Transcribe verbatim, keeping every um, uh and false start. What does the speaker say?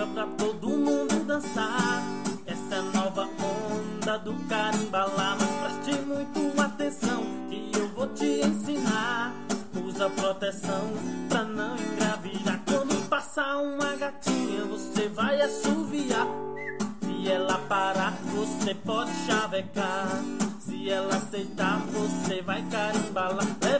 joga pra todo mundo dançar. Essa é a nova onda do carimbalá. Mas preste muito atenção que eu vou te ensinar. Usa proteção pra não engravidar. Quando passar uma gatinha você vai assoviar. Se ela parar você pode chavecar. Se ela aceitar você vai carimbalar.